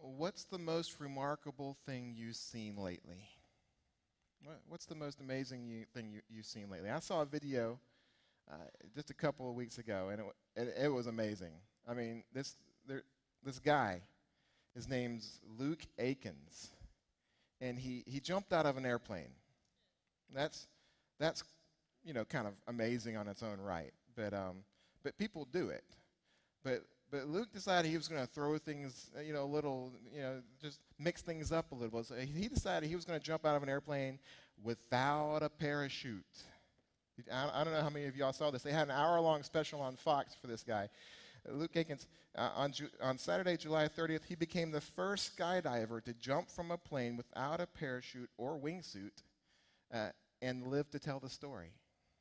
what's the most remarkable thing you've seen lately? What's the most amazing thing you've seen lately? I saw a video just a couple of weeks ago, and it was amazing. I mean, this guy, his name's Luke Akins, and he jumped out of an airplane. That's kind of amazing on its own right, but people do it. But Luke decided he was going to throw things, a little, just mix things up a little bit. So he decided he was going to jump out of an airplane without a parachute. I don't know how many of y'all saw this. They had an hour-long special on Fox for this guy. Luke Akins, on Saturday, July 30th, he became the first skydiver to jump from a plane without a parachute or wingsuit and live to tell the story.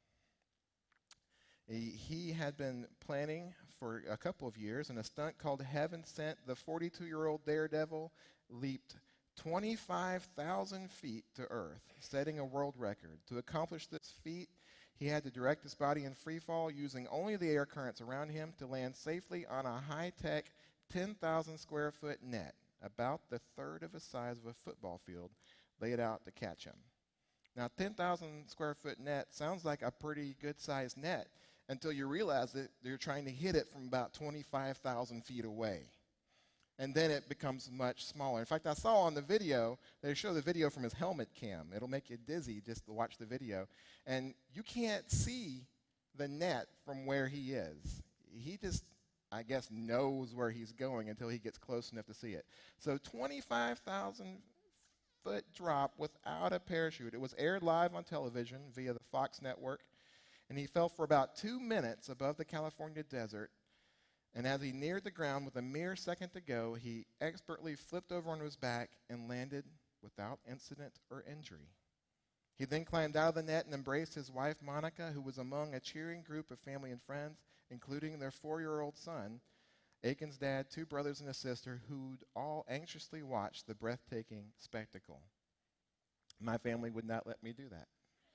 He had been planning for a couple of years, and a stunt called Heaven Sent, the 42-year-old daredevil leaped 25,000 feet to Earth, setting a world record. To accomplish this feat, he had to direct his body in free fall using only the air currents around him to land safely on a high-tech 10,000 square foot net, about the third of the size of a football field, laid out to catch him. Now, 10,000 square foot net sounds like a pretty good-sized net until you realize that you're trying to hit it from about 25,000 feet away. And then it becomes much smaller. In fact, I saw on the video, they show the video from his helmet cam. It'll make you dizzy just to watch the video. And you can't see the net from where he is. He just, I guess, knows where he's going until he gets close enough to see it. So 25,000 foot drop without a parachute. It was aired live on television via the Fox network, and he fell for about 2 minutes above the California desert, and as he neared the ground with a mere second to go, he expertly flipped over on his back and landed without incident or injury. He then climbed out of the net and embraced his wife, Monica, who was among a cheering group of family and friends, including their 4-year-old son, Akins' dad, 2 brothers and a sister, who'd all anxiously watched the breathtaking spectacle. My family would not let me do that.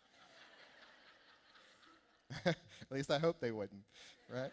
At least I hope they wouldn't, right?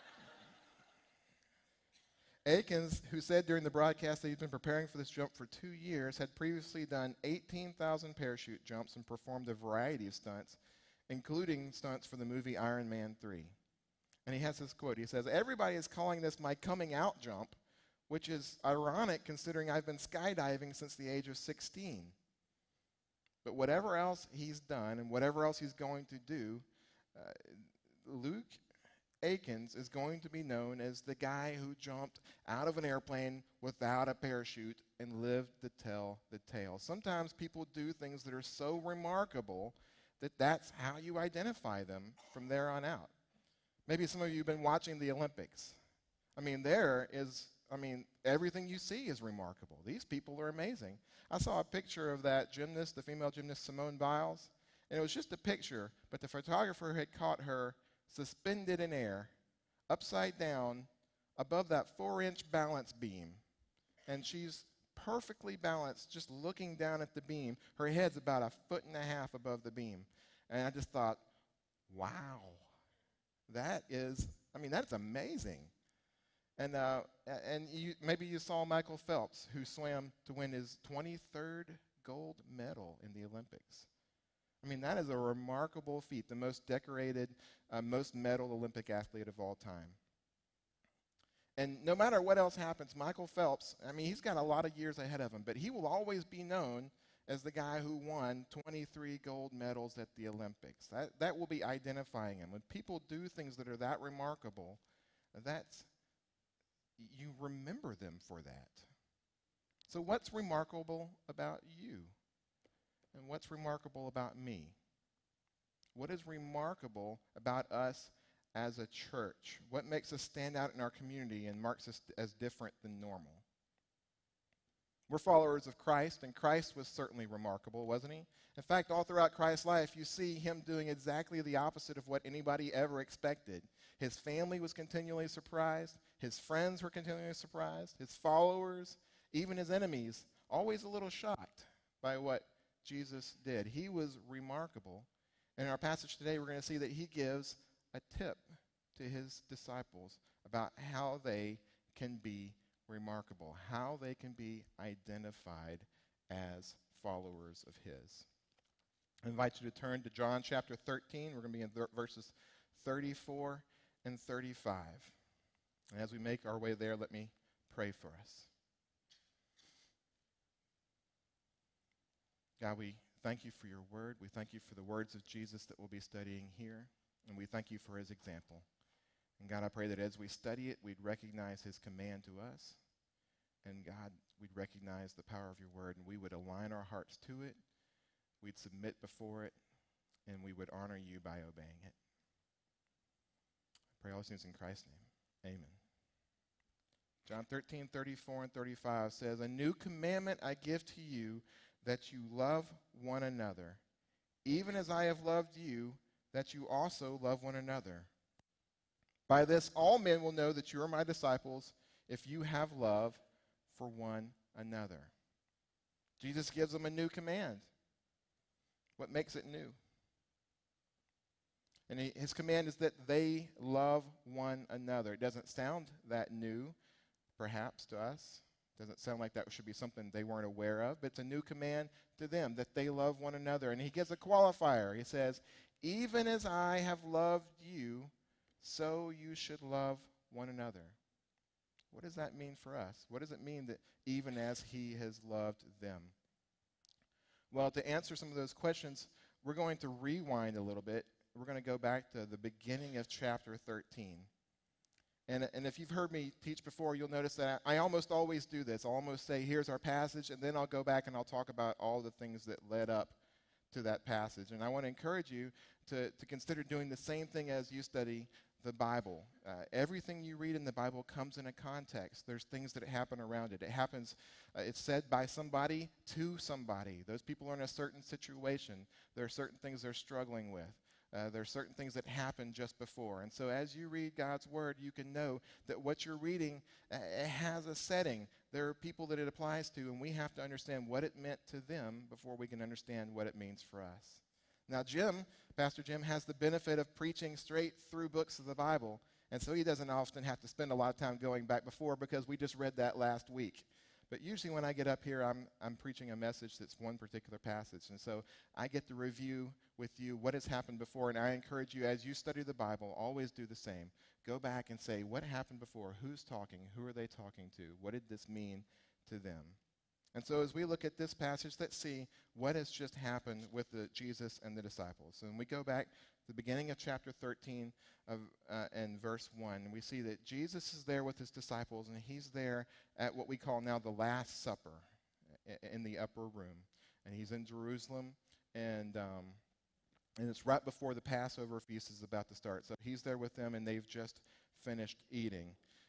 Akins, who said during the broadcast that he'd been preparing for this jump for 2 years, had previously done 18,000 parachute jumps and performed a variety of stunts, including stunts for the movie Iron Man 3. And he has this quote. He says, "Everybody is calling this my coming out jump, which is ironic considering I've been skydiving since the age of 16. But whatever else he's done and whatever else he's going to do, Luke Akins is going to be known as the guy who jumped out of an airplane without a parachute and lived to tell the tale." Sometimes people do things that are so remarkable that that's how you identify them from there on out. Maybe some of you have been watching the Olympics. Everything you see is remarkable. These people are amazing. I saw a picture of that gymnast, the female gymnast Simone Biles, and it was just a picture, but the photographer had caught her suspended in air, upside down, above that 4-inch balance beam. And she's perfectly balanced, just looking down at the beam. Her head's about 1.5 feet above the beam. And I just thought, wow, that's amazing. And maybe you saw Michael Phelps, who swam to win his 23rd gold medal in the Olympics. That is a remarkable feat, the most decorated, most medaled Olympic athlete of all time. And no matter what else happens, Michael Phelps, he's got a lot of years ahead of him, but he will always be known as the guy who won 23 gold medals at the Olympics. That will be identifying him. When people do things that are that remarkable, you remember them for that. So what's remarkable about you? And what's remarkable about me? What is remarkable about us as a church? What makes us stand out in our community and marks us as different than normal? We're followers of Christ, and Christ was certainly remarkable, wasn't he? In fact, all throughout Christ's life, you see him doing exactly the opposite of what anybody ever expected. His family was continually surprised. His friends were continually surprised. His followers, even his enemies, always a little shocked by what Jesus did. He was remarkable. In our passage today, we're going to see that he gives a tip to his disciples about how they can be remarkable how they can be identified as followers of his. I invite you to turn to John chapter 13. We're going to be in verses 34 and 35. And as we make our way there, let me pray for us. God, we thank you for your word. We thank you for the words of Jesus that we'll be studying here. And we thank you for his example. And God, I pray that as we study it, we'd recognize his command to us. And God, we'd recognize the power of your word, and we would align our hearts to it. We'd submit before it, and we would honor you by obeying it. I pray all these things in Christ's name. Amen. John 13, 34 and 35 says, "A new commandment I give to you, that you love one another, even as I have loved you, that you also love one another. By this all men will know that you are my disciples, if you have love for one another." Jesus gives them a new command. What makes it new? And his command is that they love one another. It doesn't sound that new, perhaps, to us. It doesn't sound like that should be something they weren't aware of, but it's a new command to them, that they love one another. And he gives a qualifier. He says, "Even as I have loved you, so you should love one another." What does that mean for us? What does it mean that even as he has loved them? Well, to answer some of those questions, we're going to rewind a little bit. We're going to go back to the beginning of chapter 13. And if you've heard me teach before, you'll notice that I almost always do this. I'll almost say, here's our passage, and then I'll go back and I'll talk about all the things that led up to that passage. And I want to encourage you to consider doing the same thing as you study the Bible. Everything you read in the Bible comes in a context. There's things that happen around it. It happens, it's said by somebody to somebody. Those people are in a certain situation. There are certain things they're struggling with. There are certain things that happen just before. And so as you read God's word, you can know that what you're reading it has a setting. There are people that it applies to, and we have to understand what it meant to them before we can understand what it means for us. Now, Pastor Jim, has the benefit of preaching straight through books of the Bible, and so he doesn't often have to spend a lot of time going back before because we just read that last week. But usually when I get up here, I'm preaching a message that's one particular passage, and so I get to review with you what has happened before, and I encourage you, as you study the Bible, always do the same. Go back and say, what happened before? Who's talking? Who are they talking to? What did this mean to them? And so as we look at this passage, let's see what has just happened with Jesus and the disciples. And we go back to the beginning of chapter 13 and verse 1. And we see that Jesus is there with his disciples, and he's there at what we call now the Last Supper in the upper room. And he's in Jerusalem, and it's right before the Passover feast is about to start. So he's there with them, and they've just finished eating.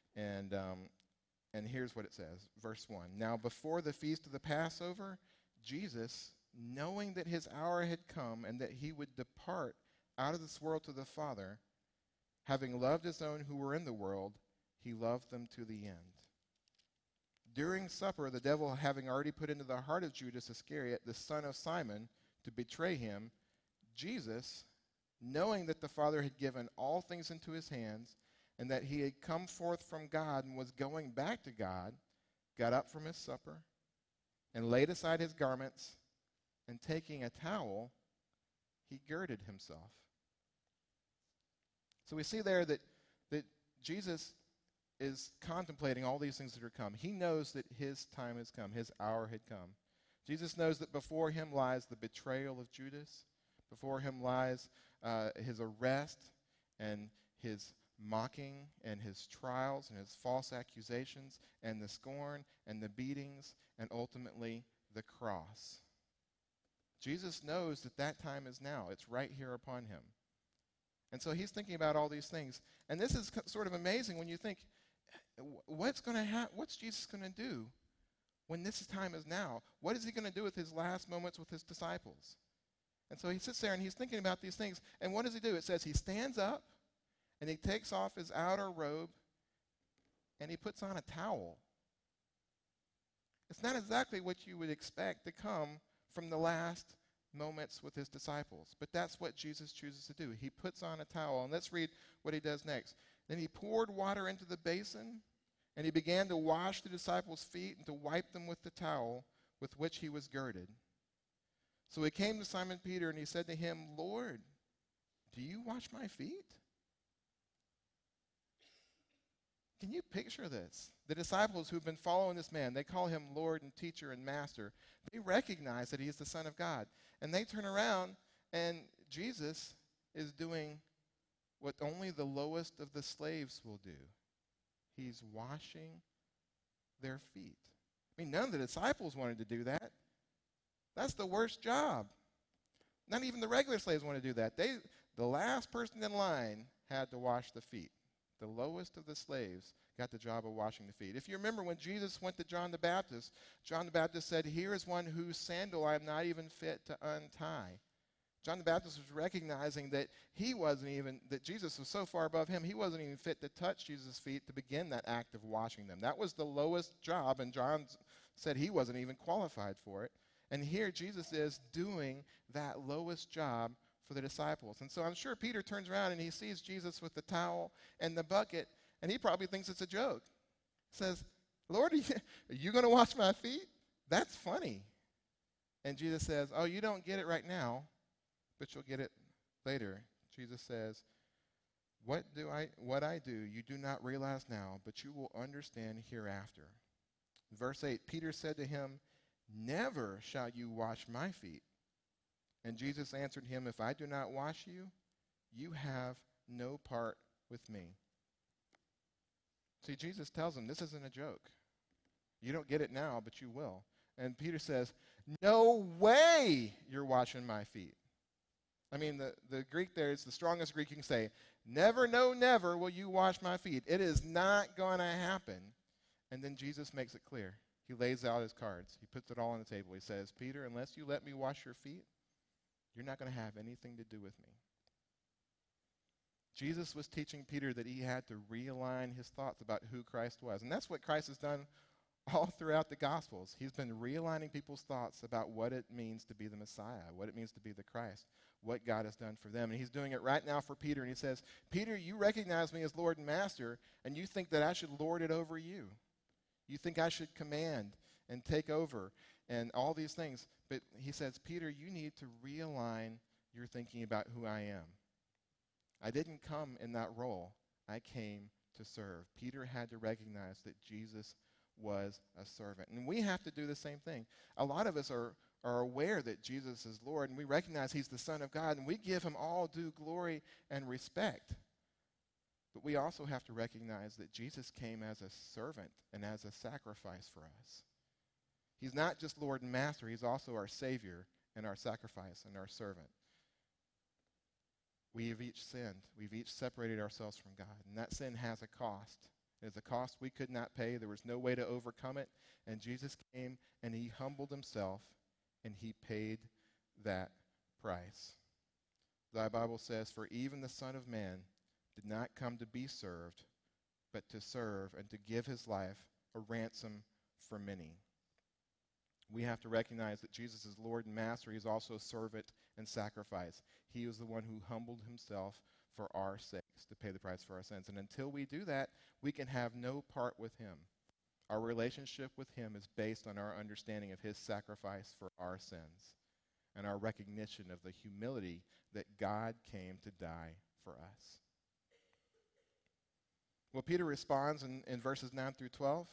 And here's what it says, verse 1. "Now before the feast of the Passover, Jesus, knowing that his hour had come and that he would depart out of this world to the Father, having loved his own who were in the world, he loved them to the end. During supper, the devil having already put into the heart of Judas Iscariot, the son of Simon, to betray him, Jesus, knowing that the Father had given all things into his hands, and that he had come forth from God and was going back to God, got up from his supper, and laid aside his garments, and taking a towel, he girded himself." So we see there that Jesus is contemplating all these things that are come. He knows that his time has come, his hour had come. Jesus knows that before him lies the betrayal of Judas, before him lies his arrest and his mocking and his trials and his false accusations and the scorn and the beatings and ultimately the cross. Jesus knows that that time is now. It's right here upon him. And so he's thinking about all these things. And this is sort of amazing when you think, what's Jesus going to do when this time is now? What is he going to do with his last moments with his disciples? And so he sits there and he's thinking about these things. And what does he do? It says he stands up, and he takes off his outer robe, and he puts on a towel. It's not exactly what you would expect to come from the last moments with his disciples, but that's what Jesus chooses to do. He puts on a towel, and let's read what he does next. "Then he poured water into the basin And he began to wash the disciples' feet and to wipe them with the towel with which he was girded. So he came to Simon Peter and he said to him, Lord, do you wash my feet? Can you picture this? The disciples who've been following this man, they call him Lord and teacher and master. They recognize that he is the Son of God. And they turn around and Jesus is doing what only the lowest of the slaves will do. He's washing their feet. I mean, none of the disciples wanted to do that. That's the worst job. Not even the regular slaves want to do that. The last person in line had to wash the feet. The lowest of the slaves got the job of washing the feet. If you remember when Jesus went to John the Baptist said, here is one whose sandal I am not even fit to untie. John the Baptist was recognizing that that Jesus was so far above him, he wasn't even fit to touch Jesus' feet to begin that act of washing them. That was the lowest job, and John said he wasn't even qualified for it. And here Jesus is doing that lowest job for the disciples. And so I'm sure Peter turns around and he sees Jesus with the towel and the bucket, and he probably thinks it's a joke. He says, Lord, are you going to wash my feet? That's funny. And Jesus says, oh, you don't get it right now, but you'll get it later. Jesus says, what I do, you do not realize now, but you will understand hereafter. Verse 8, Peter said to him, never shall you wash my feet. And Jesus answered him, if I do not wash you, you have no part with me. See, Jesus tells him, this isn't a joke. You don't get it now, but you will. And Peter says, no way you're washing my feet. I mean, the Greek there is the strongest Greek you can say. Never, no, never will you wash my feet. It is not going to happen. And then Jesus makes it clear. He lays out his cards. He puts it all on the table. He says, Peter, unless you let me wash your feet, you're not going to have anything to do with me. Jesus was teaching Peter that he had to realign his thoughts about who Christ was. And that's what Christ has done all throughout the Gospels. He's been realigning people's thoughts about what it means to be the Messiah, what it means to be the Christ, what God has done for them. And he's doing it right now for Peter. And he says, Peter, you recognize me as Lord and Master, and you think that I should lord it over you. You think I should command and take over and all these things. But he says, Peter, you need to realign your thinking about who I am. I didn't come in that role. I came to serve. Peter had to recognize that Jesus was a servant. And we have to do the same thing. A lot of us are aware that Jesus is Lord, and we recognize he's the Son of God, and we give him all due glory and respect. But we also have to recognize that Jesus came as a servant and as a sacrifice for us. He's not just Lord and Master, he's also our Savior and our sacrifice and our servant. We have each sinned. We've each separated ourselves from God, and that sin has a cost. It is a cost we could not pay. There was no way to overcome it, and Jesus came and he humbled himself and he paid that price. The Bible says, for even the Son of Man did not come to be served, but to serve and to give his life a ransom for many. We have to recognize that Jesus is Lord and Master. He's also servant and sacrifice. He was the one who humbled himself for our sakes to pay the price for our sins. And until we do that, we can have no part with him. Our relationship with him is based on our understanding of his sacrifice for our sins and our recognition of the humility that God came to die for us. Well, Peter responds in verses 9 through 12.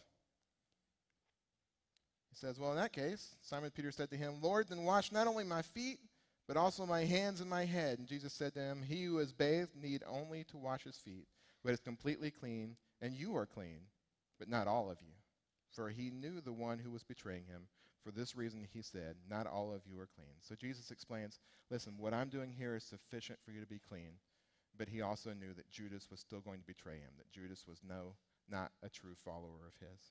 He says, well, in that case, Simon Peter said to him, Lord, then wash not only my feet, but also my hands and my head. And Jesus said to him, he who is bathed need only to wash his feet, but is completely clean, and you are clean, but not all of you. For he knew the one who was betraying him. For this reason he said, not all of you are clean. So Jesus explains, listen, what I'm doing here is sufficient for you to be clean. But he also knew that Judas was still going to betray him, that Judas was not a true follower of his.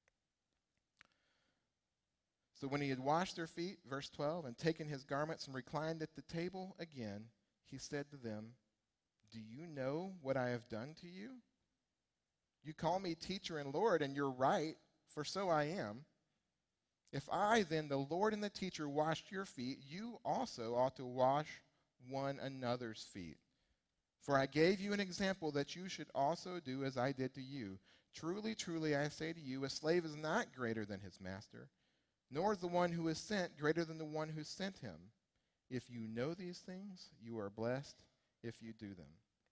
So when he had washed their feet, verse 12, and taken his garments and reclined at the table again, he said to them, do you know what I have done to you? You call me teacher and Lord, and you're right, for so I am. If I, then, the Lord and the teacher, washed your feet, you also ought to wash one another's feet. For I gave you an example that you should also do as I did to you. Truly, truly, I say to you, a slave is not greater than his master, nor is the one who is sent greater than the one who sent him. If you know these things, you are blessed if you do them.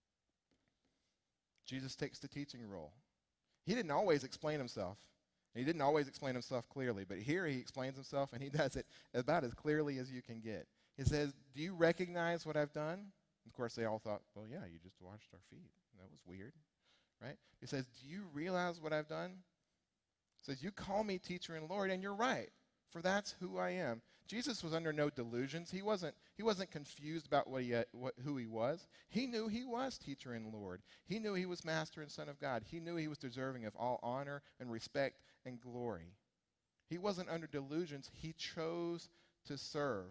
Jesus takes the teaching role. He didn't always explain himself. He didn't always explain himself clearly, but here he explains himself, and he does it about as clearly as you can get. He says, do you recognize what I've done? Of course, they all thought, well, yeah, you just washed our feet. That was weird, right? He says, do you realize what I've done? He says, you call me teacher and Lord, and you're right, for that's who I am. Jesus was under no delusions. He wasn't confused about who he was. He knew he was teacher and Lord. He knew he was master and son of God. He knew he was deserving of all honor and respect and glory. He wasn't under delusions. He chose to serve.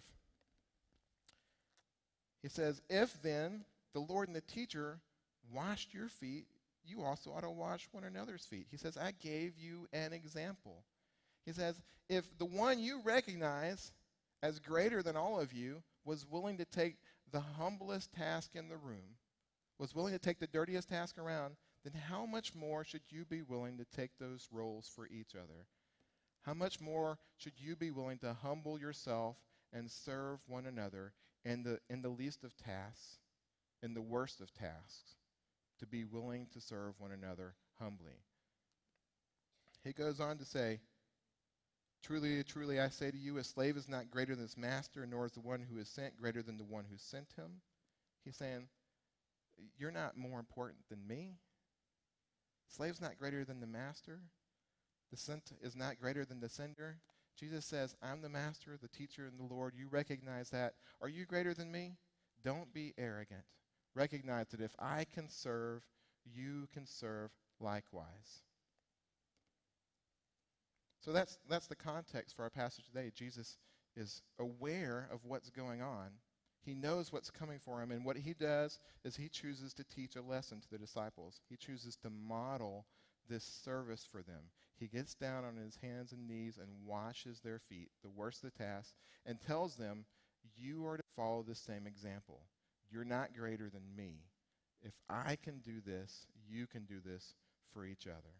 He says, if then the Lord and the teacher washed your feet, you also ought to wash one another's feet. He says, I gave you an example. He says, if the one you recognize as greater than all of you was willing to take the humblest task in the room, was willing to take the dirtiest task around, then how much more should you be willing to take those roles for each other? How much more should you be willing to humble yourself and serve one another in the least of tasks, in the worst of tasks, to be willing to serve one another humbly? He goes on to say, truly, truly, I say to you, a slave is not greater than his master, nor is the one who is sent greater than the one who sent him. He's saying, you're not more important than me. Slave's not greater than the master. The sent is not greater than the sender. Jesus says, I'm the master, the teacher, and the Lord. You recognize that. Are you greater than me? Don't be arrogant. Recognize that if I can serve, you can serve likewise. So that's the context for our passage today. Jesus is aware of what's going on. He knows what's coming for him, and what he does is he chooses to teach a lesson to the disciples. He chooses to model this service for them. He gets down on his hands and knees and washes their feet, the worst of the task, and tells them, you are to follow the same example. You're not greater than me. If I can do this, you can do this for each other.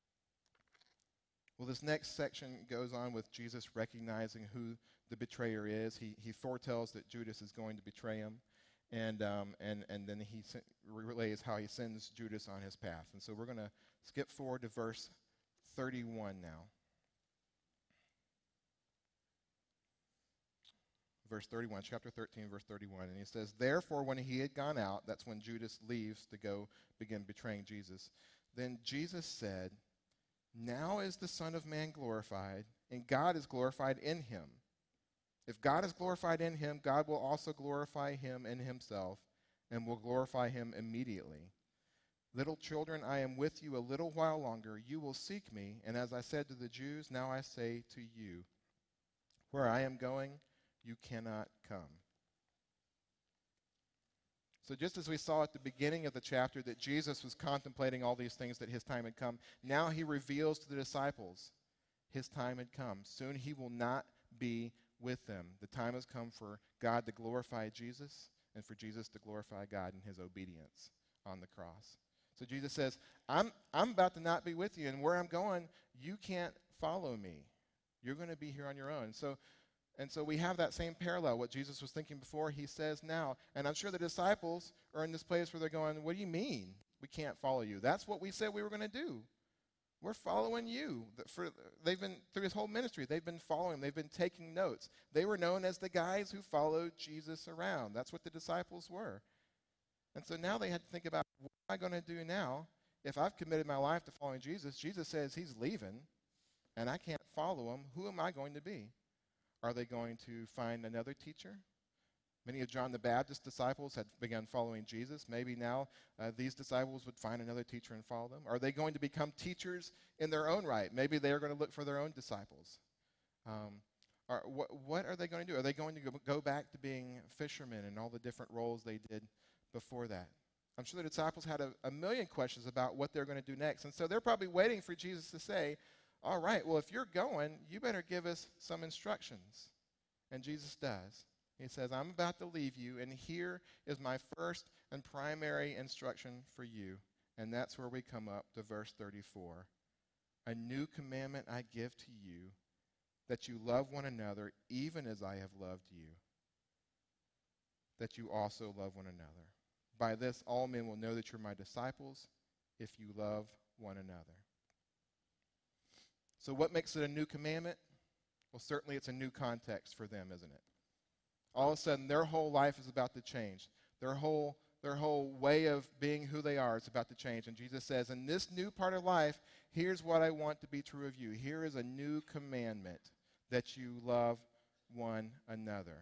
Well, this next section goes on with Jesus recognizing who the betrayer is. He foretells that Judas is going to betray him, and then he relays how he sends Judas on his path. And so we're going to skip forward to verse 31 now. Verse 31, chapter 13, verse 31. And he says, therefore, when he had gone out, that's when Judas leaves to go begin betraying Jesus, then Jesus said, now is the Son of Man glorified, and God is glorified in him. If God is glorified in him, God will also glorify him in himself, and will glorify him immediately. Little children, I am with you a little while longer. You will seek me, and as I said to the Jews, now I say to you, where I am going, you cannot come. So just as we saw at the beginning of the chapter that Jesus was contemplating all these things, that his time had come, now he reveals to the disciples his time had come. Soon he will not be with them. The time has come for God to glorify Jesus and for Jesus to glorify God in his obedience on the cross. So Jesus says, I'm about to not be with you, and where I'm going, you can't follow me. You're going to be here on your own. And so we have that same parallel. What Jesus was thinking before, he says now. And I'm sure the disciples are in this place where they're going, what do you mean we can't follow you? That's what we said we were going to do. We're following you. They've been, through his whole ministry, they've been following. They've been taking notes. They were known as the guys who followed Jesus around. That's what the disciples were. And so now they had to think about, what am I going to do now if I've committed my life to following Jesus? Jesus says he's leaving, and I can't follow him. Who am I going to be? Are they going to find another teacher? Many of John the Baptist's disciples had begun following Jesus. Maybe now these disciples would find another teacher and follow them. Are they going to become teachers in their own right? Maybe they are going to look for their own disciples. What are they going to do? Are they going to go back to being fishermen and all the different roles they did before that? I'm sure the disciples had a million questions about what they're going to do next. And so they're probably waiting for Jesus to say, all right, well, if you're going, you better give us some instructions. And Jesus does. He says, I'm about to leave you, and here is my first and primary instruction for you, and that's where we come up to verse 34. A new commandment I give to you, that you love one another even as I have loved you, that you also love one another. By this all men will know that you're my disciples, if you love one another. So what makes it a new commandment? Well, certainly it's a new context for them, isn't it? All of a sudden, their whole life is about to change. Their whole way of being who they are is about to change. And Jesus says, in this new part of life, here's what I want to be true of you. Here is a new commandment, that you love one another.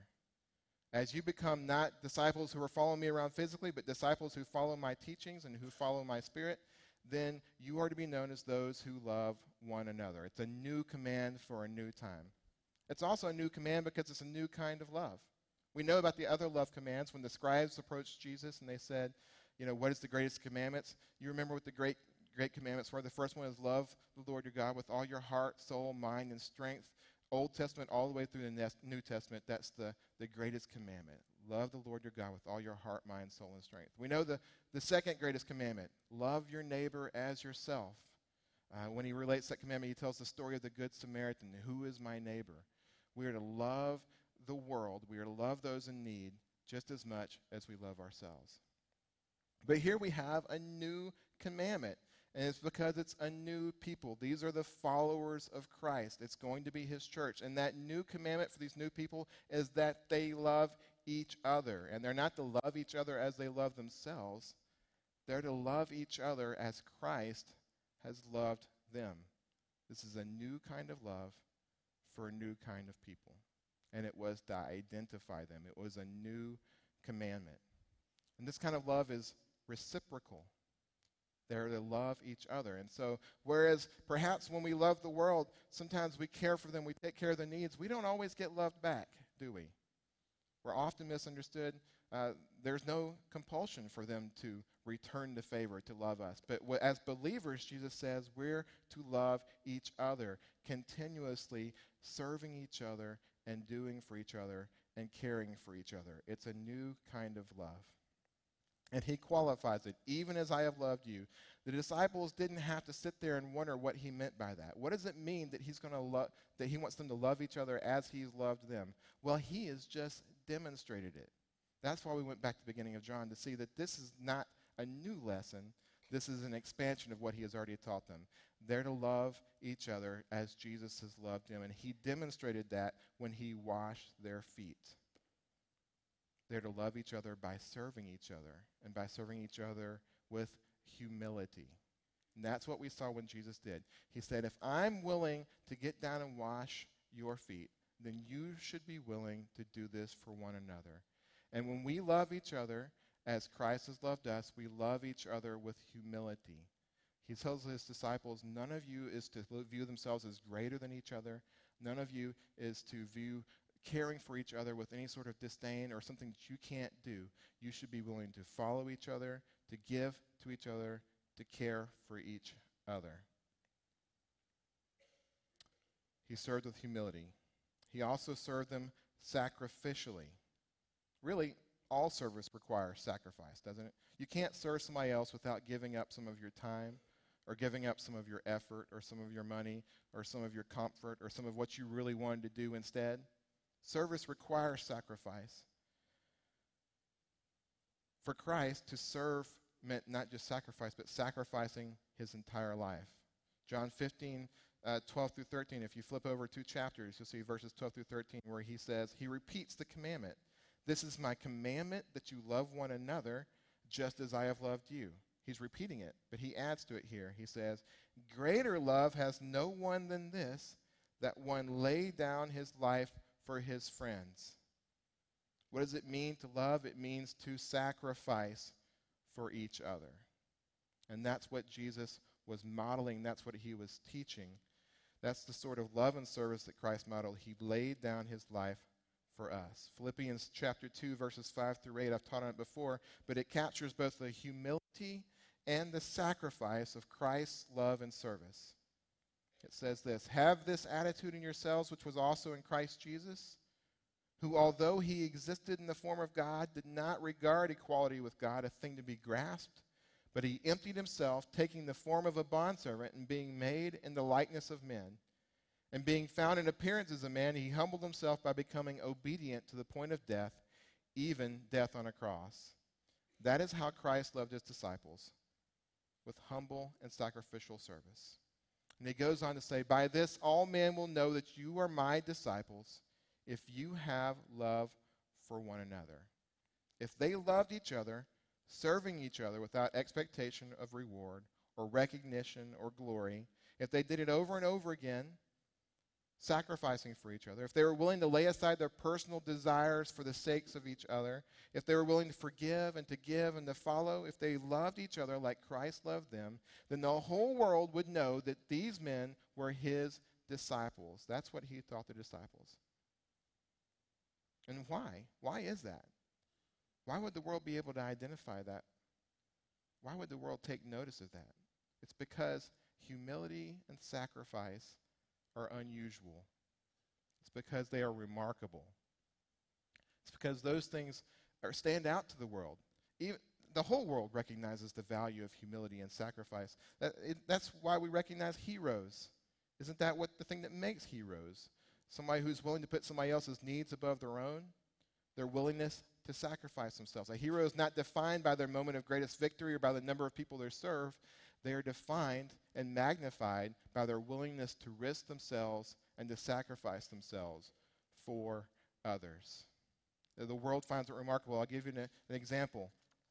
As you become not disciples who are following me around physically, but disciples who follow my teachings and who follow my spirit, then you are to be known as those who love one another. It's a new command for a new time. It's also a new command because it's a new kind of love. We know about the other love commands. When the scribes approached Jesus and they said, what is the greatest commandments? You remember what the great commandments were. The first one is love the Lord your God with all your heart, soul, mind, and strength. Old Testament all the way through the New Testament, that's the greatest commandment. Love the Lord your God with all your heart, mind, soul, and strength. We know the second greatest commandment, love your neighbor as yourself. When he relates that commandment, he tells the story of the Good Samaritan. Who is my neighbor? We are to love the world. We are to love those in need just as much as we love ourselves. But here we have a new commandment, and it's because it's a new people. These are the followers of Christ. It's going to be his church. And that new commandment for these new people is that they love each other. And they're not to love each other as they love themselves. They're to love each other as Christ has loved them. This is a new kind of love for a new kind of people. And it was to identify them. It was a new commandment. And this kind of love is reciprocal. They're to love each other. And so, whereas perhaps when we love the world, sometimes we care for them, we take care of their needs, we don't always get loved back, do we? We're often misunderstood. There's no compulsion for them to return the favor, to love us. But as believers, Jesus says we're to love each other, continuously serving each other and doing for each other and caring for each other. It's a new kind of love. And he qualifies it, even as I have loved you. The disciples didn't have to sit there and wonder what he meant by that. What does it mean that that he wants them to love each other as he's loved them? Well, he has just demonstrated it. That's why we went back to the beginning of John, to see that this is not a new lesson. This is an expansion of what he has already taught them. They're to love each other as Jesus has loved them, and he demonstrated that when he washed their feet. They're to love each other by serving each other, and by serving each other with humility. And that's what we saw when Jesus did. He said, if I'm willing to get down and wash your feet, then you should be willing to do this for one another. And when we love each other as Christ has loved us, we love each other with humility. He tells his disciples, none of you is to view themselves as greater than each other. None of you is to view caring for each other with any sort of disdain or something that you can't do. You should be willing to follow each other, to give to each other, to care for each other. He served with humility. He also served them sacrificially. Really, all service requires sacrifice, doesn't it? You can't serve somebody else without giving up some of your time, or giving up some of your effort, or some of your money, or some of your comfort, or some of what you really wanted to do instead. Service requires sacrifice. For Christ, to serve meant not just sacrifice, but sacrificing his entire life. John 15, 12 through 13, if you flip over 2 chapters, you'll see verses 12 through 13 where he says, he repeats the commandment. This is my commandment, that you love one another just as I have loved you. He's repeating it, but he adds to it here. He says, greater love has no one than this, that one lay down his life for his friends. What does it mean to love? It means to sacrifice for each other. And that's what Jesus was modeling. That's what he was teaching. That's the sort of love and service that Christ modeled. He laid down his life for us. Philippians chapter 2, verses 5 through 8, I've taught on it before, but it captures both the humility and the sacrifice of Christ's love and service. It says this, have this attitude in yourselves, which was also in Christ Jesus, who, although he existed in the form of God, did not regard equality with God a thing to be grasped, but he emptied himself, taking the form of a bondservant and being made in the likeness of men. And being found in appearance as a man, he humbled himself by becoming obedient to the point of death, even death on a cross. That is how Christ loved his disciples, with humble and sacrificial service. And he goes on to say, by this all men will know that you are my disciples, if you have love for one another. If they loved each other, serving each other without expectation of reward or recognition or glory, if they did it over and over again, sacrificing for each other, if they were willing to lay aside their personal desires for the sakes of each other, if they were willing to forgive and to give and to follow, if they loved each other like Christ loved them, then the whole world would know that these men were his disciples. That's what he taught the disciples. And why? Why is that? Why would the world be able to identify that? Why would the world take notice of that? It's because humility and sacrifice are unusual. It's because they are remarkable. It's because those things stand out to the world. Even the whole world recognizes the value of humility and sacrifice. That's why we recognize heroes. Isn't that what the thing that makes heroes? Somebody who's willing to put somebody else's needs above their own, their willingness to sacrifice themselves. A hero is not defined by their moment of greatest victory or by the number of people they serve. They are defined and magnified by their willingness to risk themselves and to sacrifice themselves for others. The world finds it remarkable. I'll give you an example.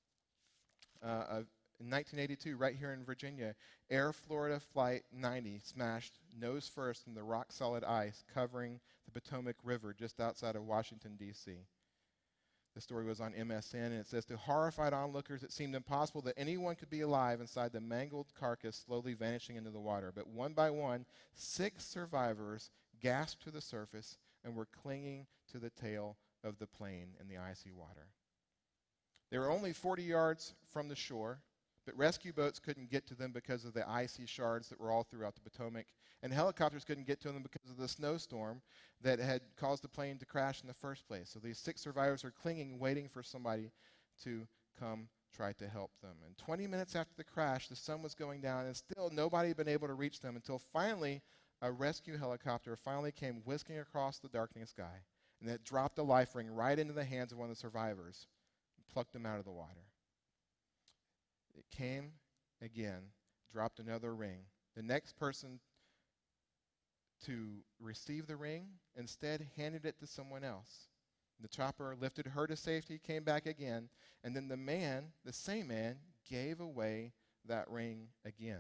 In 1982, right here in Virginia, Air Florida Flight 90 smashed nose first in the rock-solid ice covering the Potomac River just outside of Washington, D.C. The story was on MSN, and it says, to horrified onlookers, it seemed impossible that anyone could be alive inside the mangled carcass slowly vanishing into the water. But one by one, 6 survivors gasped to the surface and were clinging to the tail of the plane in the icy water. They were only 40 yards from the shore, but rescue boats couldn't get to them because of the icy shards that were all throughout the Potomac, and helicopters couldn't get to them because of the snowstorm that had caused the plane to crash in the first place. So these 6 survivors are clinging, waiting for somebody to come try to help them. And 20 minutes after the crash, the sun was going down, and still nobody had been able to reach them until finally a rescue helicopter finally came whisking across the darkening sky, and it dropped a life ring right into the hands of one of the survivors and plucked them out of the water. It came again, dropped another ring. The next person to receive the ring instead handed it to someone else. The chopper lifted her to safety, came back again, and then the same man, gave away that ring again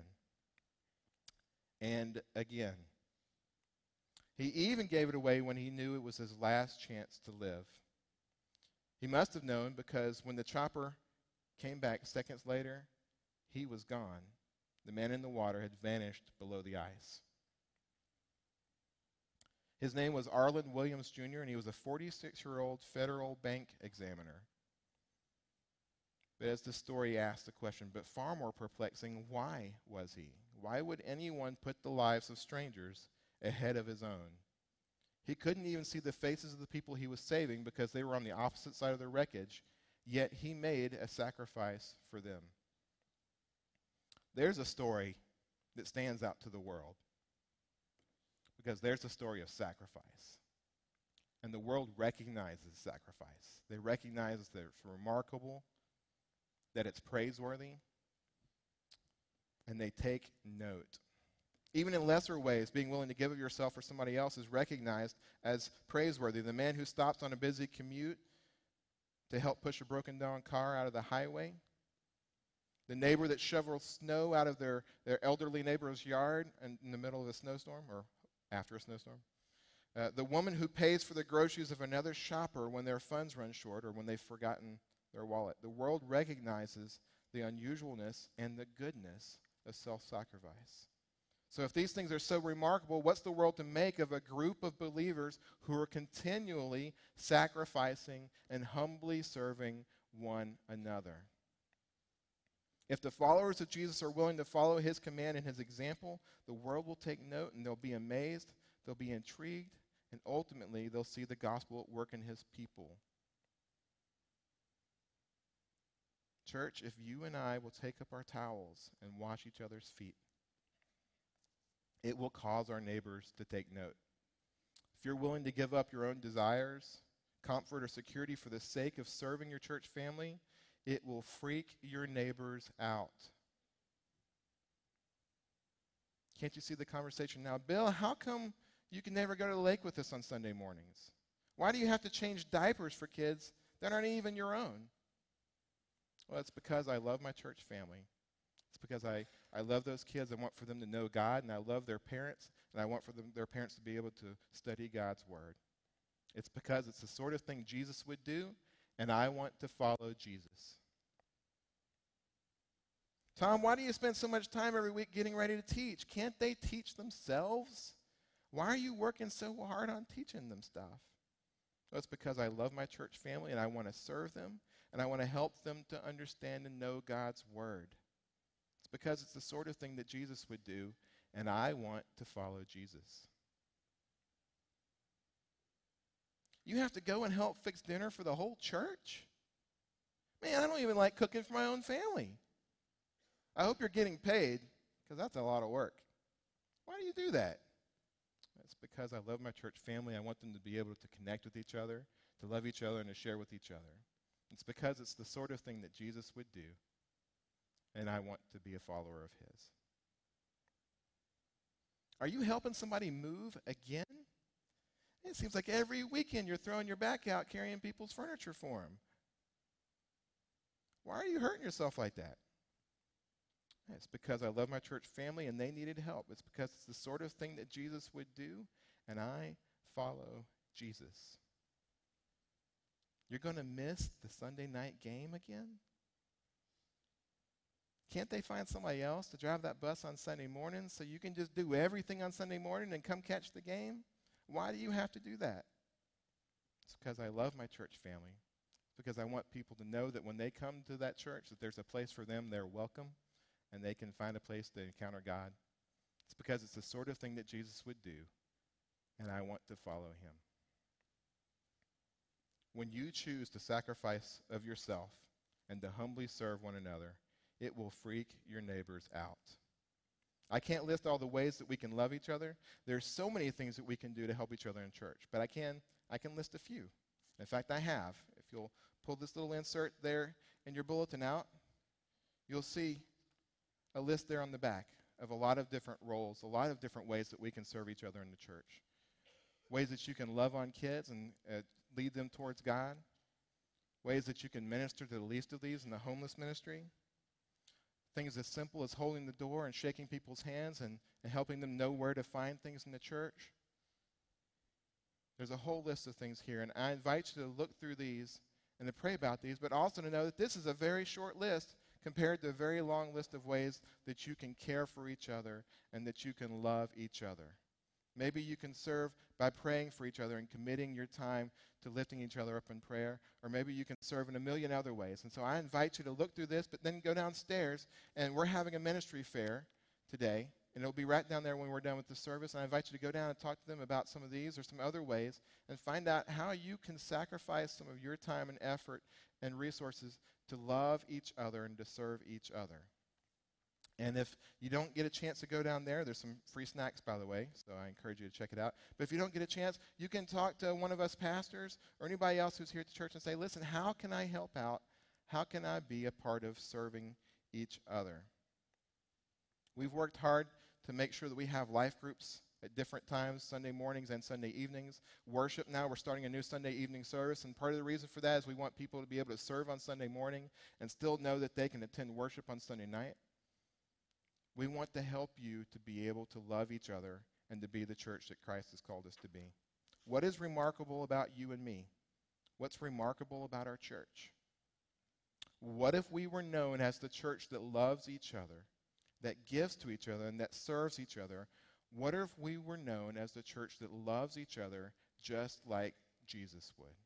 and again. He even gave it away when he knew it was his last chance to live. He must have known, because when the chopper came back seconds later, he was gone. The man in the water had vanished below the ice. His name was Arlen Williams, Jr., and he was a 46-year-old federal bank examiner. But as the story asks the question, but far more perplexing, why was he? Why would anyone put the lives of strangers ahead of his own? He couldn't even see the faces of the people he was saving because they were on the opposite side of the wreckage, yet he made a sacrifice for them. There's a story that stands out to the world, because there's a story of sacrifice. And the world recognizes sacrifice. They recognize that it's remarkable, that it's praiseworthy, and they take note. Even in lesser ways, being willing to give of yourself for somebody else is recognized as praiseworthy. The man who stops on a busy commute to help push a broken down car out of the highway, the neighbor that shovels snow out of their elderly neighbor's yard in the middle of a snowstorm or after a snowstorm, the woman who pays for the groceries of another shopper when their funds run short or when they've forgotten their wallet. The world recognizes the unusualness and the goodness of self-sacrifice. So if these things are so remarkable, what's the world to make of a group of believers who are continually sacrificing and humbly serving one another? If the followers of Jesus are willing to follow his command and his example, the world will take note, and they'll be amazed, they'll be intrigued, and ultimately they'll see the gospel at work in his people. Church, if you and I will take up our towels and wash each other's feet, it will cause our neighbors to take note. If you're willing to give up your own desires, comfort, or security for the sake of serving your church family, it will freak your neighbors out. Can't you see the conversation now? Bill, how come you can never go to the lake with us on Sunday mornings? Why do you have to change diapers for kids that aren't even your own? Well, it's because I love my church family. It's because I love those kids. I want for them to know God, and I love their parents, and I want for their parents to be able to study God's word. It's because it's the sort of thing Jesus would do, and I want to follow Jesus. Tom, why do you spend so much time every week getting ready to teach? Can't they teach themselves? Why are you working so hard on teaching them stuff? Well, it's because I love my church family, and I want to serve them, and I want to help them to understand and know God's word. It's because it's the sort of thing that Jesus would do, and I want to follow Jesus. You have to go and help fix dinner for the whole church? Man, I don't even like cooking for my own family. I hope you're getting paid, because that's a lot of work. Why do you do that? It's because I love my church family. I want them to be able to connect with each other, to love each other, and to share with each other. It's because it's the sort of thing that Jesus would do, and I want to be a follower of his. Are you helping somebody move again? It seems like every weekend you're throwing your back out carrying people's furniture for them. Why are you hurting yourself like that? It's because I love my church family and they needed help. It's because it's the sort of thing that Jesus would do, and I follow Jesus. You're going to miss the Sunday night game again? Can't they find somebody else to drive that bus on Sunday morning so you can just do everything on Sunday morning and come catch the game? Why do you have to do that? It's because I love my church family. It's because I want people to know that when they come to that church, that there's a place for them, they're welcome, and they can find a place to encounter God. It's because it's the sort of thing that Jesus would do, and I want to follow him. When you choose to sacrifice of yourself and to humbly serve one another, it will freak your neighbors out. I can't list all the ways that we can love each other. There's so many things that we can do to help each other in church, but I can list a few. In fact, I have. If you'll pull this little insert there in your bulletin out, you'll see a list there on the back of a lot of different roles, a lot of different ways that we can serve each other in the church. Ways that you can love on kids and lead them towards God. Ways that you can minister to the least of these in the homeless ministry. Things as simple as holding the door and shaking people's hands and helping them know where to find things in the church. There's a whole list of things here, and I invite you to look through these and to pray about these, but also to know that this is a very short list compared to a very long list of ways that you can care for each other and that you can love each other. Maybe you can serve by praying for each other and committing your time to lifting each other up in prayer, or maybe you can serve in a million other ways. And so I invite you to look through this, but then go downstairs, and we're having a ministry fair today, and it'll be right down there when we're done with the service. And I invite you to go down and talk to them about some of these or some other ways and find out how you can sacrifice some of your time and effort and resources to love each other and to serve each other. And if you don't get a chance to go down there, there's some free snacks, by the way, so I encourage you to check it out. But if you don't get a chance, you can talk to one of us pastors or anybody else who's here at the church and say, listen, how can I help out? How can I be a part of serving each other? We've worked hard to make sure that we have life groups at different times, Sunday mornings and Sunday evenings. Worship now, we're starting a new Sunday evening service, and part of the reason for that is we want people to be able to serve on Sunday morning and still know that they can attend worship on Sunday night. We want to help you to be able to love each other and to be the church that Christ has called us to be. What is remarkable about you and me? What's remarkable about our church? What if we were known as the church that loves each other, that gives to each other, and that serves each other? What if we were known as the church that loves each other just like Jesus would?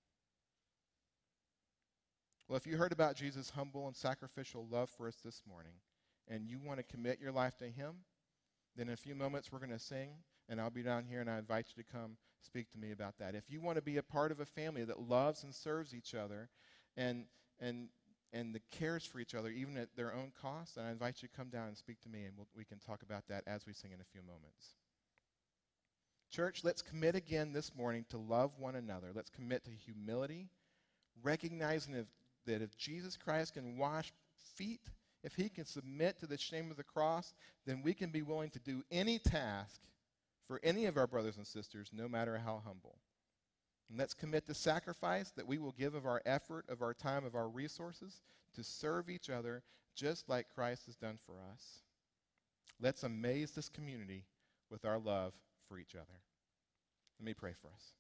Well, if you heard about Jesus' humble and sacrificial love for us this morning, and you want to commit your life to him, then in a few moments we're going to sing. And I'll be down here, and I invite you to come speak to me about that. If you want to be a part of a family that loves and serves each other and that cares for each other, even at their own cost, then I invite you to come down and speak to me, and we can talk about that as we sing in a few moments. Church, let's commit again this morning to love one another. Let's commit to humility, recognizing that if Jesus Christ can wash feet, if he can submit to the shame of the cross, then we can be willing to do any task for any of our brothers and sisters, no matter how humble. And let's commit to sacrifice, that we will give of our effort, of our time, of our resources to serve each other just like Christ has done for us. Let's amaze this community with our love for each other. Let me pray for us.